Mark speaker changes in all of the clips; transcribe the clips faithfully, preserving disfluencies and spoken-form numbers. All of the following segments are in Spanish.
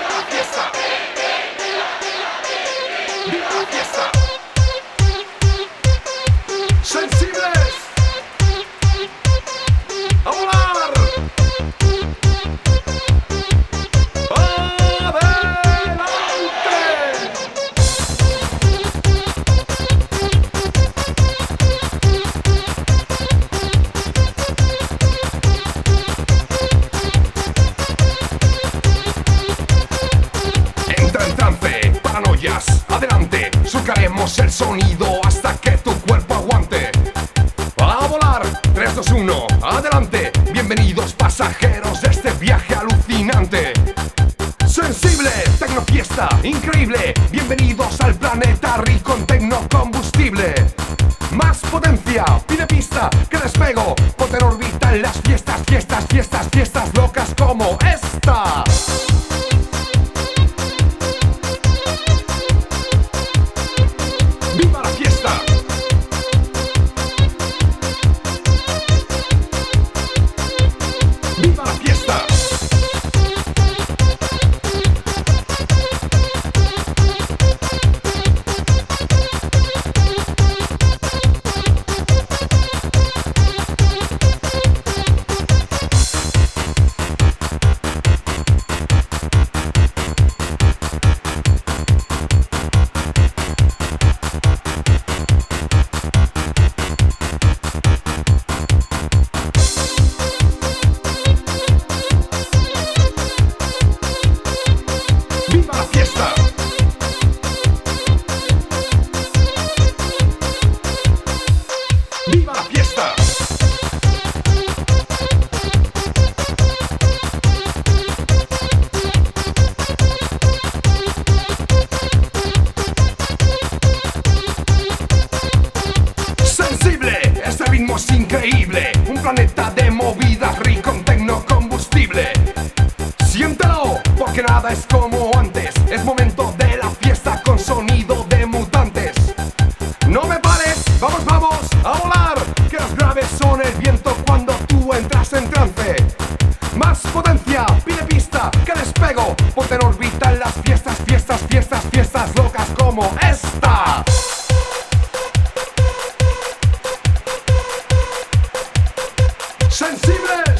Speaker 1: Adelante, surcaremos el sonido hasta que tu cuerpo aguante. A volar, tres, dos, uno, adelante. Bienvenidos pasajeros de este viaje alucinante. Sensible, tecnofiesta, increíble. Bienvenidos al planeta rico en tecnocombustible. Más potencia, pide pista, que despego. Ponte en órbita en las fiestas, fiestas, fiestas, fiestas locas como esta. ¡Viva la fiesta! ¡Viva la fiesta! ¡Viva la fiesta! ¡Viva la fiesta! Sensible, este ritmo es increíble. Un planeta de movidas rico en tecnocombustible. Siéntelo, porque nada es como antes. Es momento de la fiesta con sonido de mutantes. No me pares, vamos, vamos a volar. Que las graves son el viento cuando tú entras en trance. Más potencia, pide pista, que despego. Ponte en órbita en las fiestas, fiestas, fiestas, fiestas locas como esta. Sensibles.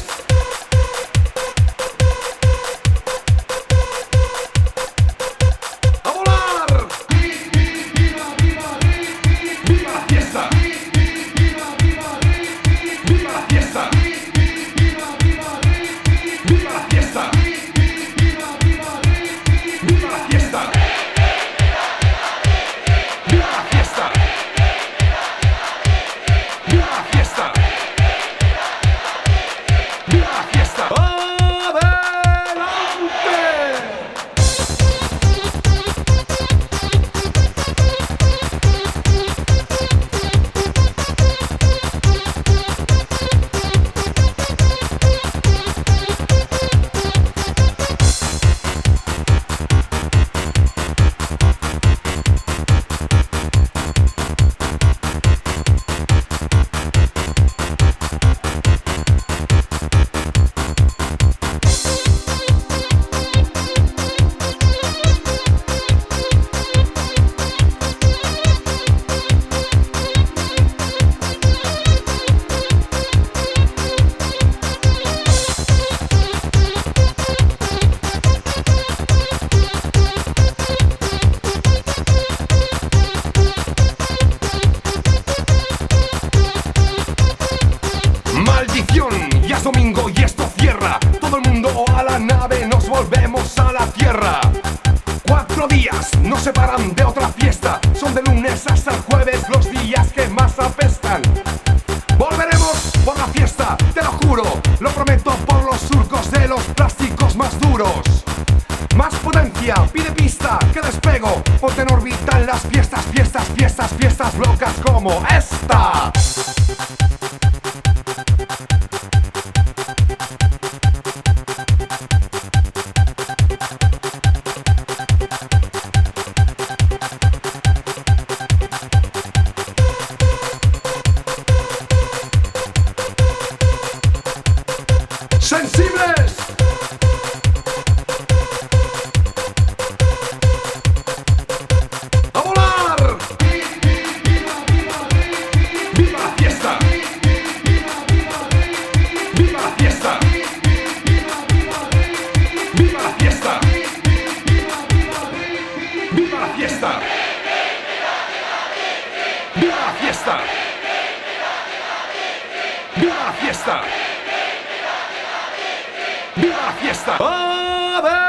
Speaker 1: Ya es domingo y esto cierra. Todo el mundo a la nave, nos volvemos a la tierra. Cuatro días nos separan de otra fiesta. Son de lunes hasta el jueves los días que más apestan. Volveremos por la fiesta, te lo juro. Lo prometo por los surcos de los plásticos más duros. Más potencia, pide pista, que despego. Ponte en órbita en las fiestas, fiestas, fiestas, fiestas locas como esta. Sensibles. fiesta! ¡Viva la fiesta! ¡A ver!